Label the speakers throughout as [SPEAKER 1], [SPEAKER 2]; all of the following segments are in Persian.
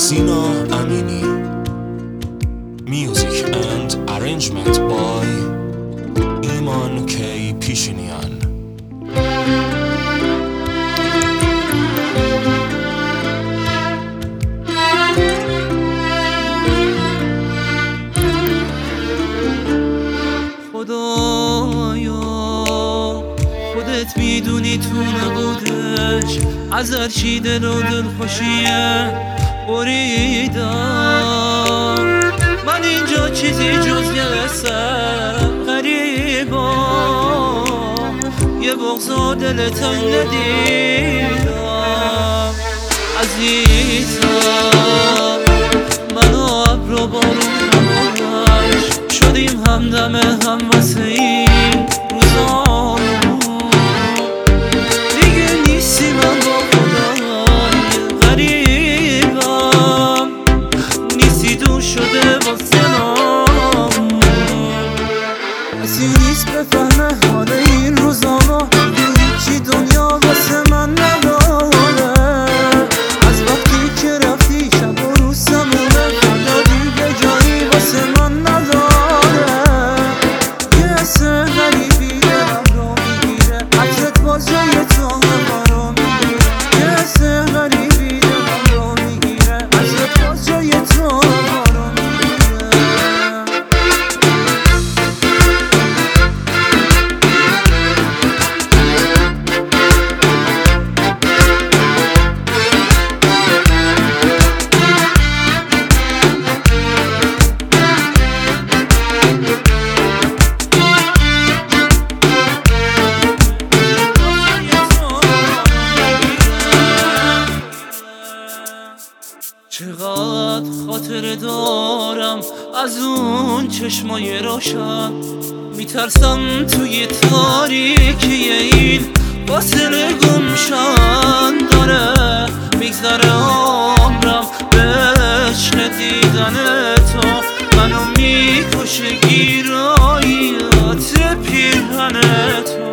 [SPEAKER 1] Sina Amini. Music and arrangement by Iman K. Pishinian.
[SPEAKER 2] خدایا خودت میدونی تو نبودش از هر چی دل و دل خوشیه بریدم. من اینجا چیزی جز یه قصه غریبم، یه بغضا دل تنگ ندیدم. عزیزم منو ابر و بارون نبودش، شدیم همدم هم واسه این روزامون. دیگه نیستی من با خودم غریبم، نیستی دور شده با سلام. کسی نیست بفهمه حال این روزاما، دیگه هیچی دنیا واسه من نداره. از وقتی که رفتی شب و روز سمونه، فردا دیگه جایی واسه من نداره. یه حس غریبی دلم رو میگیره، عطرت باز جای تو همه رو میگیره. یه حس غریبی دلم رو میگیره، عطرت باز جای تو همه رو میگیره. چقدر خاطر دارم از اون چشمای روشن، میترسم توی تاریکی این فاصله گمشن. داره میگذره عمرم به عشق دیدن تو، منو میکشه گیراییات پیرهن تو.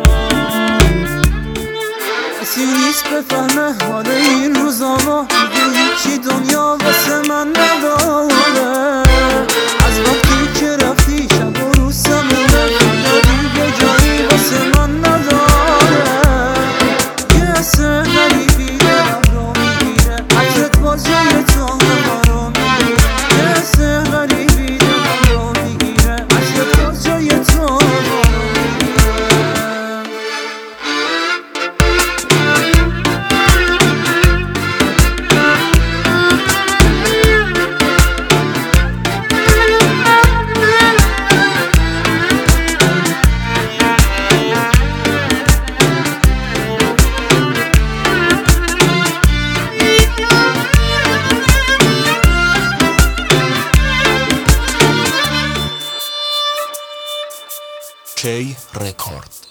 [SPEAKER 2] کسی نیست بفهمه حال این روزاما، دیگه هیچی دنیا واسه من نداره. از وقتی که رفتی شب و روز سمونه، فردا دیگه جایی واسه من نداره. یه حس غریبی دلم رو میگیره، عطرت باز جای تو همه رو میگیره. یه حس غریبی دلم رو میگیره، عطرت باز جای تو همه رو
[SPEAKER 1] K Record.